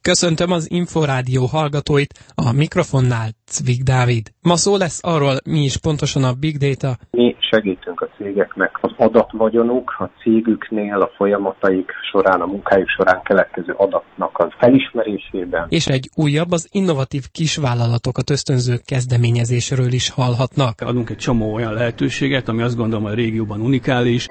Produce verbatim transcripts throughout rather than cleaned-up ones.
Köszöntöm az Inforádió hallgatóit, a mikrofonnál Cvik Dávid. Ma szó lesz arról, mi is pontosan a Big Data. Mi segítünk a cégeknek az adatvagyanuk, a cégüknél, a folyamataik során, a munkájuk során keletkező adatnak az felismerésében. És egy újabb, az innovatív kisvállalatokat ösztönző kezdeményezésről is hallhatnak. Adunk egy csomó olyan lehetőséget, ami azt gondolom a régióban unikális.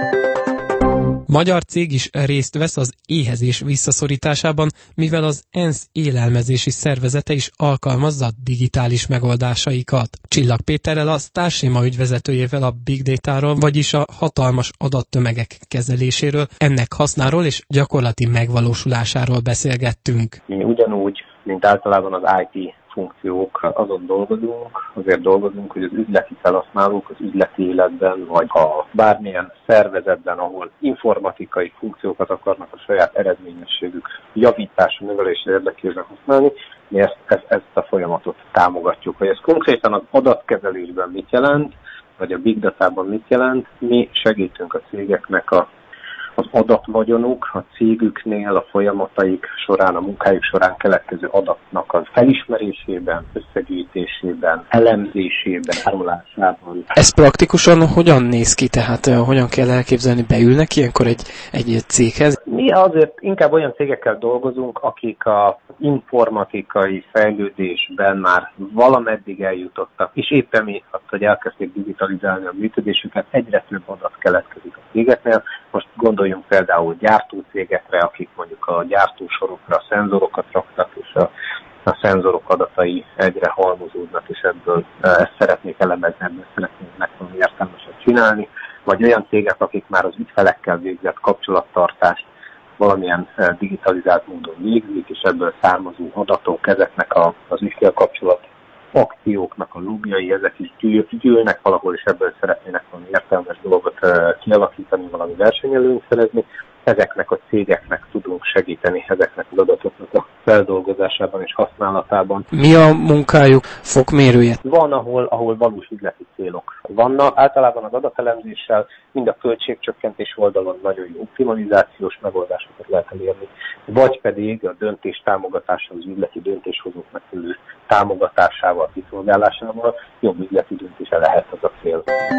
Magyar cég is részt vesz az éhezés visszaszorításában, mivel az ENSZ élelmezési szervezete is alkalmazza digitális megoldásaikat. Csillag Péterrel, a Starschema ügyvezetőjével a Big Data-ról, vagyis a hatalmas adattömegek kezeléséről, ennek hasznáról és gyakorlati megvalósulásáról beszélgettünk. Mi ugyanúgy, mint általában az i té funkciók, azon dolgozunk, azért dolgozunk, hogy az üzleti felhasználók az üzleti életben, vagy a bármilyen szervezetben, ahol informatikai funkciókat akarnak a saját eredményességük javítása, növelése érdekében használni, mi ezt, ezt, ezt a folyamatot támogatjuk. Hogy ez konkrétan az adatkezelésben mit jelent, vagy a Big Data-ban mit jelent, mi segítünk a cégeknek a az adatvagyanuk, a cégüknél, a folyamataik során, a munkájuk során keletkező adatnak az felismerésében, összegyűjtésében, elemzésében, árulásában. Ez praktikusan hogyan néz ki? Tehát hogyan kell elképzelni, beülnek ilyenkor egy, egy céghez? Mi azért inkább olyan cégekkel dolgozunk, akik az informatikai fejlődésben már valameddig eljutottak, és éppen mi azt, hogy elkezdték digitalizálni a működésüket, egyre több adat keletkezik a cégeknél. Most gondoljunk például gyártócégekre, akik mondjuk a gyártósorokra szenzorokat raktak, és a, a szenzorok adatai egyre halmozódnak, és ebből ezt szeretnék elemezni, ebből szeretnék valami értelmeset csinálni, vagy olyan cégek, akik már az ügyfelekkel végzett kapcsolattartást valamilyen digitalizált módon végzik, és ebből származó adatok, ezeknek a, az ügyfélkapcsolat akcióknak a logjai, ezek is gyűl, gyűlnek valahol, és ebből szeretnének valami értelmes dolgot kialakítani, valami versenyelőnyt szerezni. Ezeknek a cégeknek tudunk segíteni, ezeknek az adatoknak a feldolgozásában és használatában. Mi a munkájuk fokmérője? Van, ahol, ahol valós üzleti célok vannak. Általában az adatelemzéssel mind a költségcsökkentés oldalon nagyon jó optimalizációs megoldásokat lehet elérni, vagy pedig a döntés támogatása, az üzleti döntéshozók megfelelő támogatásával, kiszolgálásával jobb üzleti döntése lehet az a cél.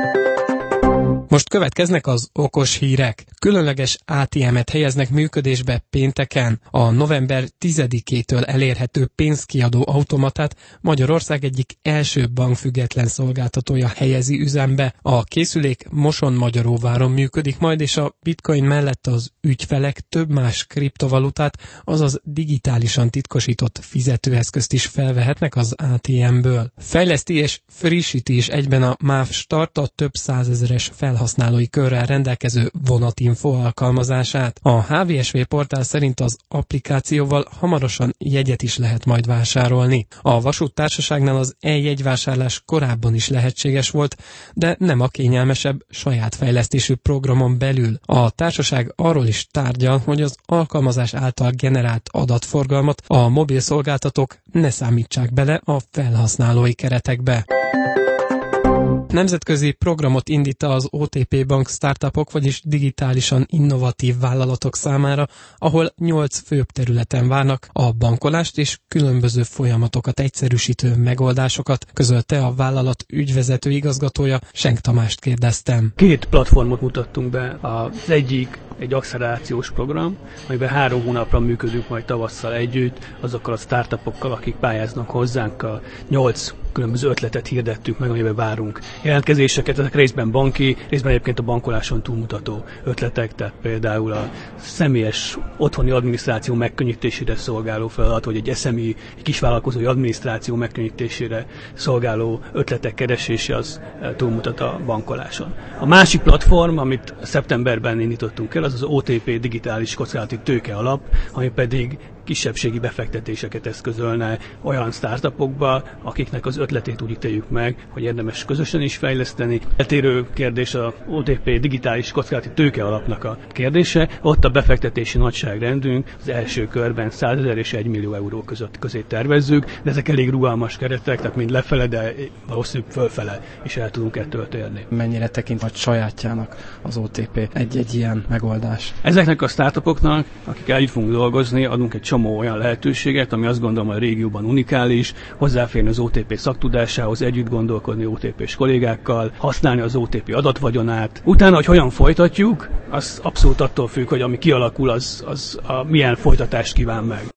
Most következnek az okos hírek. Különleges á té emet helyeznek működésbe pénteken. A november tizedikétől elérhető pénzkiadó automatát Magyarország egyik első bankfüggetlen szolgáltatója helyezi üzembe. A készülék Moson-Magyaróváron működik majd, és a bitcoin mellett az ügyfelek több más kriptovalutát, azaz digitálisan titkosított fizetőeszközt is felvehetnek az á té emből. Fejleszti és frissíti is egyben a MÁV Start a több százezeres felhasználói körrel rendelkező vonatinfo alkalmazását. A há vé es vé portál szerint az applikációval hamarosan jegyet is lehet majd vásárolni. A vasúttársaságnál az e-jegyvásárlás korábban is lehetséges volt, de nem a kényelmesebb saját fejlesztésű programon belül. A társaság arról is tárgyal, hogy az alkalmazás által generált adatforgalmat a mobil szolgáltatók ne számítsák bele a felhasználói keretekbe. Nemzetközi programot indít az o té pé Bank startupok, vagyis digitálisan innovatív vállalatok számára, ahol nyolc főbb területen várnak a bankolást és különböző folyamatokat egyszerűsítő megoldásokat, közölte a vállalat ügyvezető igazgatója. Senk Tamást kérdeztem. Két platformot mutattunk be. Az egyik egy accelerációs program, amiben három hónapra működünk majd tavasszal együtt, azokkal a startupokkal, akik pályáznak hozzánk. A nyolc különböző ötletet hirdettük meg, amiben várunk jelentkezéseket. Ezek részben banki, részben egyébként a bankoláson túlmutató ötletek, tehát például a személyes otthoni adminisztráció megkönnyítésére szolgáló feladat, vagy egy es em i, egy kisvállalkozói adminisztráció megkönnyítésére szolgáló ötletek keresése, az túlmutat a bankoláson. A másik platform, amit szeptemberben indítottunk el, az az o té pé digitális kockázati tőke alap, ami pedig kisebbségi befektetéseket eszközölne olyan startupokba, akiknek az ötletét úgy ítéljük meg, hogy érdemes közösen is fejleszteni. Eltérő kérdés a o té pé digitális kockázati tőke alapnak a kérdése. Ott a befektetési nagyságrendünk az első körben százezer és egy millió euró között közé tervezzük, de ezek elég rugalmas keretek, tehát mind lefele, de valószínűleg fölfele is el tudunk ettől térni. Mennyire tekint vagy sajátjának az o té pé egy-egy ilyen megoldás? Ezeknek a startupoknak, akik együtt fogunk dolgozni, adunk egy csomó olyan lehetőséget, ami azt gondolom a régióban unikális, hozzáférni az o té pé szaktudásához, együtt gondolkodni o té pés kollégákkal, használni az o té pé adatvagyonát. Utána, hogy hogyan folytatjuk, az abszolút attól függ, hogy ami kialakul, az, az a milyen folytatást kíván meg.